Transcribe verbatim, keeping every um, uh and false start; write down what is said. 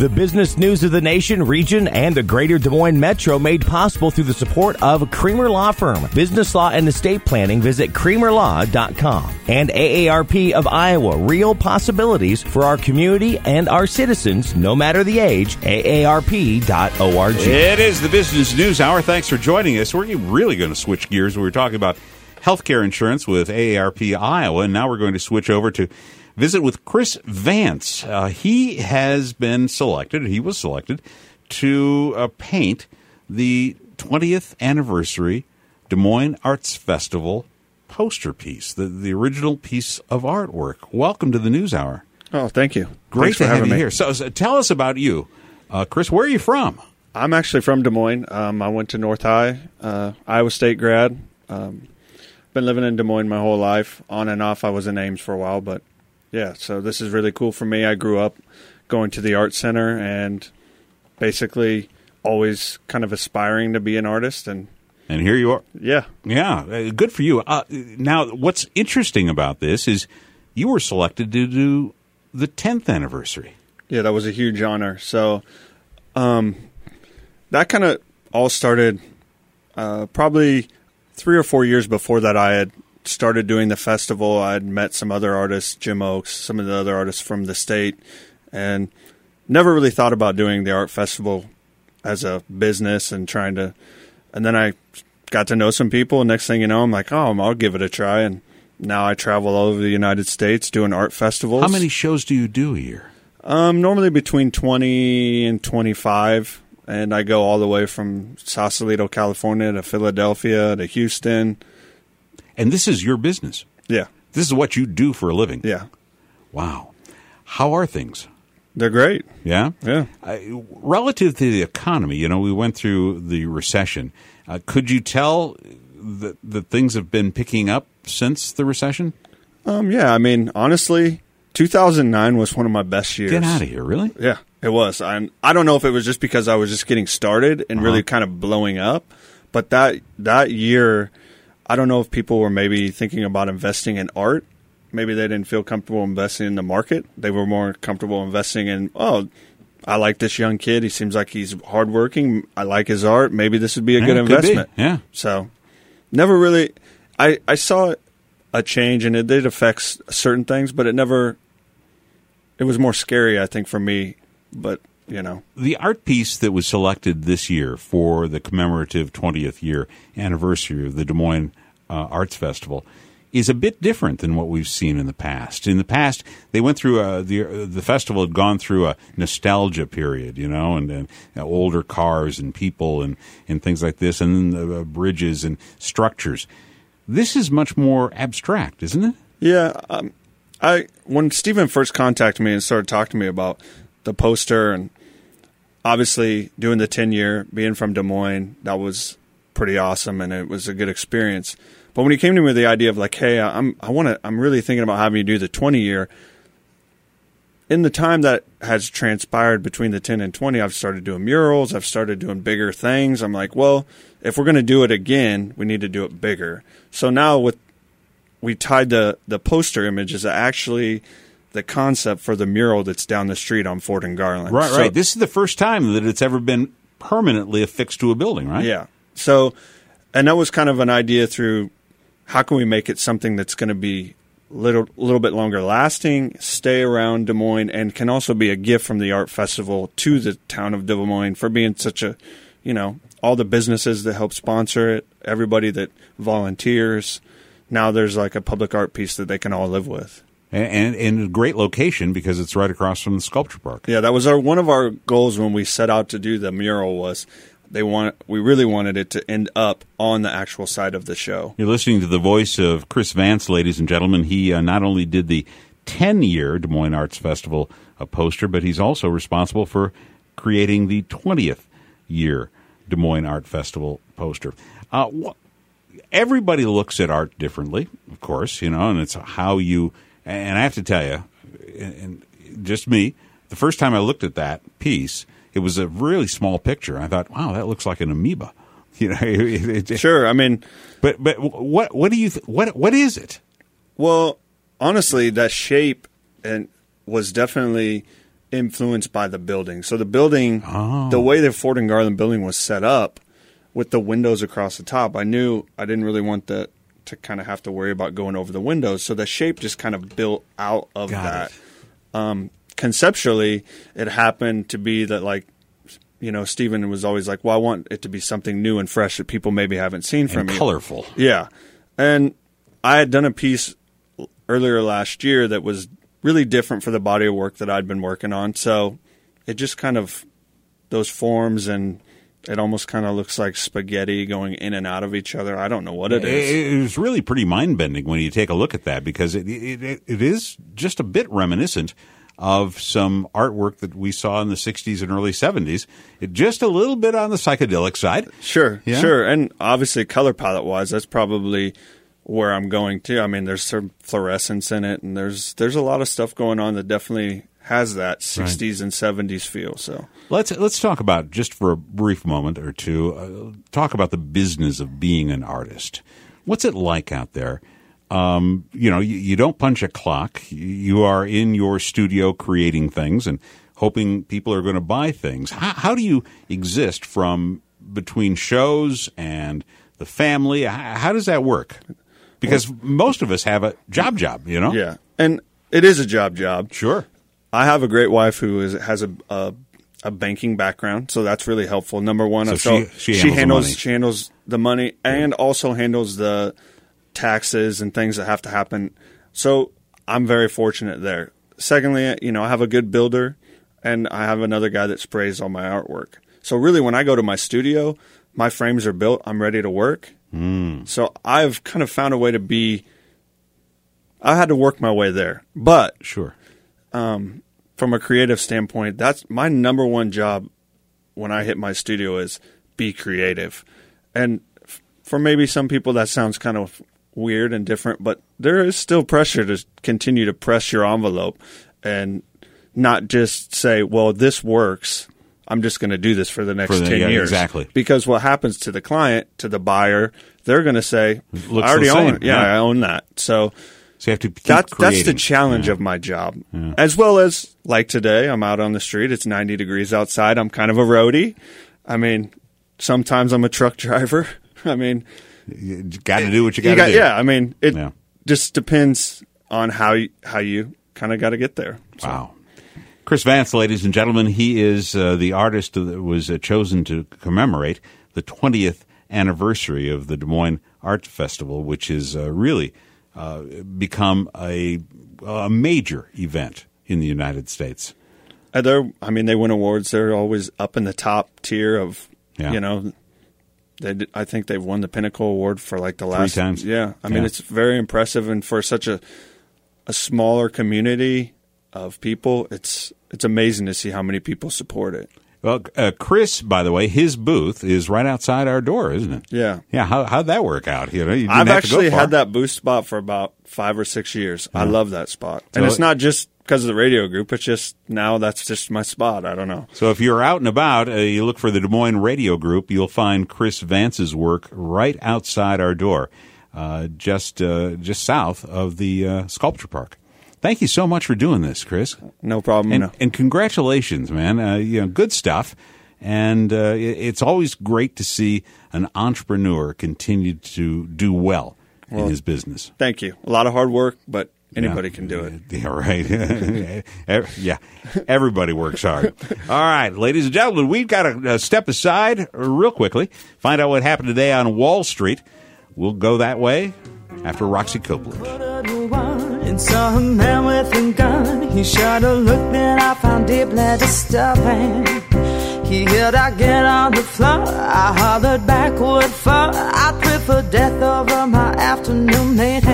The business news of the nation, region, and the greater Des Moines Metro made possible through the support of Creamer Law Firm. Business law and estate planning, visit creamer law dot com. And A A R P of Iowa, real possibilities for our community and our citizens, no matter the age, A A R P dot org. It is the Business News Hour. Thanks for joining us. We're really going to switch gears. We were talking about healthcare insurance with A A R P Iowa, and now we're going to switch over to visit with Chris Vance. Uh, he has been selected, he was selected, to uh, paint the twentieth anniversary Des Moines Arts Festival poster piece, the, the original piece of artwork. Welcome to the News Hour. Oh, thank you. Great Thanks to for have having you me here. So, so tell us about you. Uh, Chris, where are you from? I'm actually from Des Moines. Um, I went to North High, uh, Iowa State grad. Um, been living in Des Moines my whole life. On and off, I was in Ames for a while, but yeah, so this is really cool for me. I grew up going to the art center and basically always kind of aspiring to be an artist. And and here you are. Yeah. Yeah, uh, good for you. Uh, now, what's interesting about this is you were selected to do the tenth anniversary. Yeah, that was a huge honor. So um, that kind of all started uh, probably three or four years before that. I had started doing the festival. I'd met some other artists, Jim Oakes, some of the other artists from the state, and never really thought about doing the art festival as a business and trying to, and then I got to know some people, and next thing you know, I'm like, oh, I'll give it a try, and now I travel all over the United States doing art festivals. How many shows do you do a year? Um, normally between twenty and twenty-five, and I go all the way from Sausalito, California to Philadelphia to Houston. And this is your business. Yeah. This is what you do for a living. Yeah. Wow. How are things? They're great. Yeah? Yeah. Uh, relative to the economy, you know, we went through the recession. Uh, could you tell that, that things have been picking up since the recession? Um, yeah. I mean, honestly, two thousand nine was one of my best years. Get out of here, really? Yeah, it was. I I don't know if it was just because I was just getting started and uh-huh. really kind of blowing up, but that that year, I don't know if people were maybe thinking about investing in art. Maybe they didn't feel comfortable investing in the market. They were more comfortable investing in, oh, I like this young kid. He seems like he's hardworking. I like his art. Maybe this would be a yeah, good investment. Be. Yeah. So, never really. I I saw a change, and it did affect certain things, but it never. It was more scary, I think, for me. But you know, the art piece that was selected this year for the commemorative twentieth year anniversary of the Des Moines uh, Arts Festival is a bit different than what we've seen in the past. In the past, they went through a, the uh, the festival had gone through a nostalgia period, you know, and, and uh, older cars and people and, and things like this, and then the uh, bridges and structures. This is much more abstract, isn't it? Yeah. Um, I when Stephen first contacted me and started talking to me about the poster, and obviously doing the ten-year, being from Des Moines, that was pretty awesome, and it was a good experience. But when he came to me with the idea of like, hey, I'm I want to, I'm really thinking about having you do the twenty-year. In the time that has transpired between the ten and twenty, I've started doing murals. I've started doing bigger things. I'm like, well, if we're going to do it again, we need to do it bigger. So now with we tied the, the poster image is actually the concept for the mural that's down the street on Ford and Garland. Right, so, right. This is the first time that it's ever been permanently affixed to a building, right? Yeah. So, and that was kind of an idea through how can we make it something that's going to be a little, little bit longer lasting, stay around Des Moines, and can also be a gift from the art festival to the town of Des Moines for being such a, you know, all the businesses that help sponsor it, everybody that volunteers. Now there's like a public art piece that they can all live with. And, and, and a great location because it's right across from the sculpture park. Yeah, that was our one of our goals when we set out to do the mural was they want we really wanted it to end up on the actual side of the show. You're listening to the voice of Chris Vance, ladies and gentlemen. He uh, not only did the ten-year Des Moines Arts Festival uh, poster, but he's also responsible for creating the twentieth year Des Moines Art Festival poster. Uh, wh- everybody looks at art differently, of course, you know, and it's how you. And I have to tell you, and just me, the first time I looked at that piece, it was a really small picture. I thought, wow, that looks like an amoeba. You know, it, it, sure. I mean, but but what what do you th- what what is it? Well, honestly, that shape and was definitely influenced by the building. So the building, Oh. the way the Ford and Garland building was set up with the windows across the top, I knew I didn't really want the to kind of have to worry about going over the windows. So the shape just kind of built out of Got that. it. Um, conceptually, it happened to be that, like, you know, Stephen was always like, well, I want it to be something new and fresh that people maybe haven't seen from And me. colorful. Yeah. And I had done a piece earlier last year that was really different for the body of work that I'd been working on. So it just kind of, those forms, and it almost kind of looks like spaghetti going in and out of each other. I don't know what it is. It, it was really pretty mind-bending when you take a look at that, because it, it, it is just a bit reminiscent of some artwork that we saw in the sixties and early seventies. It just a little bit on the psychedelic side. Sure, Yeah. sure. And obviously color palette-wise, that's probably where I'm going to. I mean, there's some fluorescence in it, and there's there's a lot of stuff going on that definitely has that sixties and seventies feel. So Let's let's talk about, just for a brief moment or two, uh, talk about the business of being an artist. What's it like out there? Um, you know, you, you don't punch a clock. You are in your studio creating things and hoping people are going to buy things. How, how do you exist from between shows and the family? How, how does that work? Because most of us have a job job, you know? yeah, and it is a job job. Sure. I have a great wife who is has a a, a banking background, so that's really helpful. Number one, So so she- she handles the handles money. she handles the money and also handles the taxes and things that have to happen. So I'm very fortunate there. Secondly, you know, I have a good builder, and I have another guy that sprays all my artwork. So really, when I go to my studio, my frames are built. I'm ready to work. Mm. So I've kind of found a way to be. I had to work my way there, but Sure. from a creative standpoint, that's my number one job when I hit my studio is be creative. And f- for maybe some people that sounds kind of weird and different, but there is still pressure to continue to press your envelope and not just say, well, this works. I'm just going to do this for the next For the- ten yeah, years. exactly. Because what happens to the client, to the buyer, they're going to say, Looks I already the own same, it. Yeah, yeah. I own that. So So you have to keep That, that's the creating. challenge Yeah. of my job. As well as, like today, I'm out on the street. It's ninety degrees outside. I'm kind of a roadie. I mean, sometimes I'm a truck driver. I mean, You got to do what you got you to got, do. yeah, I mean, it Yeah. just depends on how you, how you kind of got to get there. So, Wow. Chris Vance, ladies and gentlemen, he is uh, the artist that was uh, chosen to commemorate the twentieth anniversary of the Des Moines Art Festival, which has uh, really uh, become a, a major event in the United States. Uh, they're, I mean, they win awards. They're always up in the top tier of, Yeah. you know, they. did- I think they've won the Pinnacle Award for like the last times? Yeah, I mean, Yeah. it's very impressive, and for such a a smaller community of people, it's it's amazing to see how many people support it. Well, uh, Chris, by the way, his booth is right outside our door, isn't it? Yeah, Yeah. How how'd that work out? You know, you didn't I've have to go actually far. had that booth spot for about five or six years. I love that spot, and So it's it- not just because of the radio group. It's just now that's just my spot. I don't know. So if you're out and about, uh, you look for the Des Moines Radio Group, you'll find Chris Vance's work right outside our door, uh, just uh, just south of the uh, sculpture park. Thank you so much for doing this, Chris. No problem. And, no. and congratulations, man. Uh, you know, good stuff. And uh, it, it's always great to see an entrepreneur continue to do well, in his business. Thank you. A lot of hard work, but anybody Yeah. can do it. Yeah, right. Ev- yeah, everybody works hard. All right, ladies and gentlemen, we've got to uh, step aside real quickly, find out what happened today on Wall Street. We'll go that way after Roxy Copeland. And saw a man with a gun. He shot a look that I found deeply disturbing. He yelled, I get on the floor. I hollered back, would fall. I prefer death over my afternoon meeting.